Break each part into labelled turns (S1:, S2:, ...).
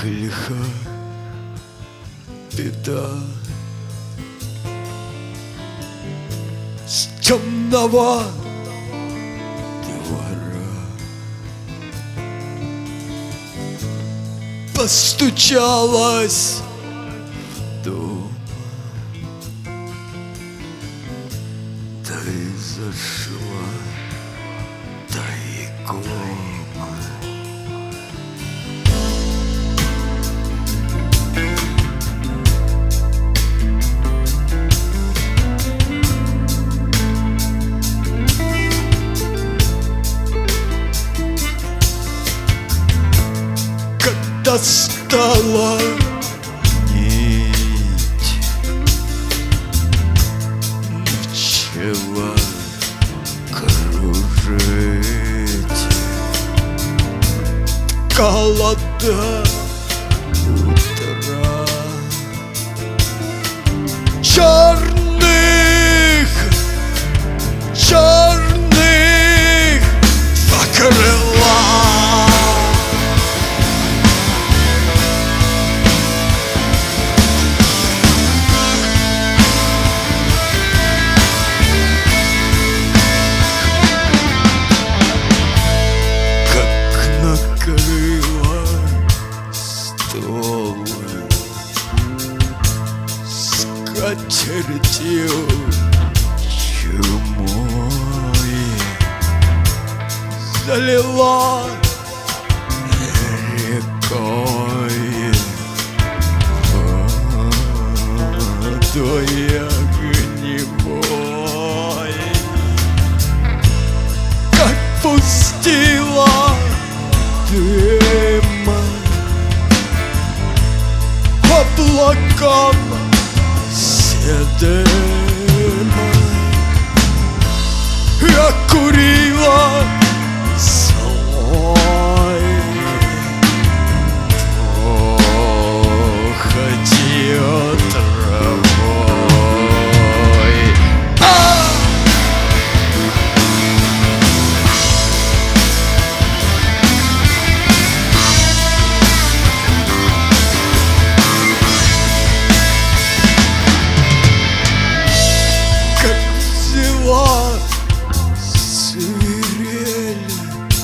S1: лиха беда с темного двора постучалась в дом, да и зашла тайком. Когда стала нить, начала кружить, ткала до утра черных два крыла. Накрыла стол скатертью чумой, залила рекой водой огневой, как пустила дыма облаком седыма, я курила слой, походила травой. Свирель,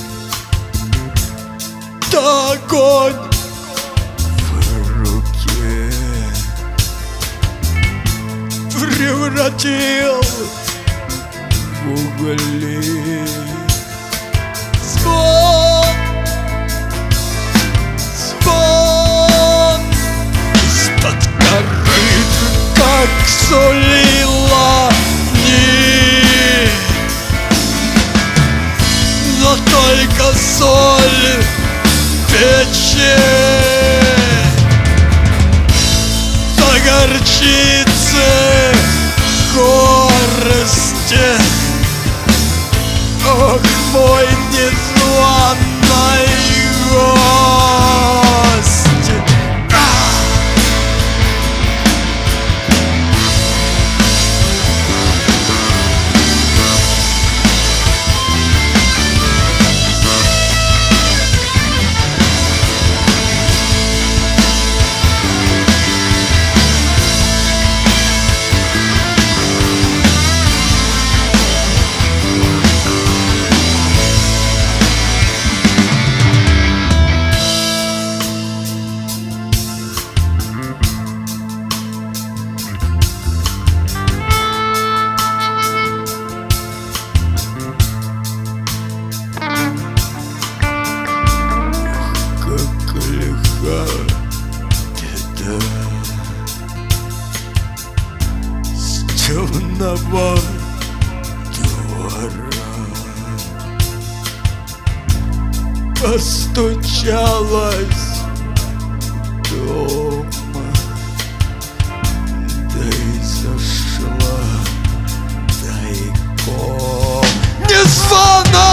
S1: да огонь в руке превратил в угли. Звон из-под корыт, как сулила нить, но только соль печи до горчицы горсти. Ох, мой незваный гость. С темного двора постучалась дома, да и зашла тайком. Незваная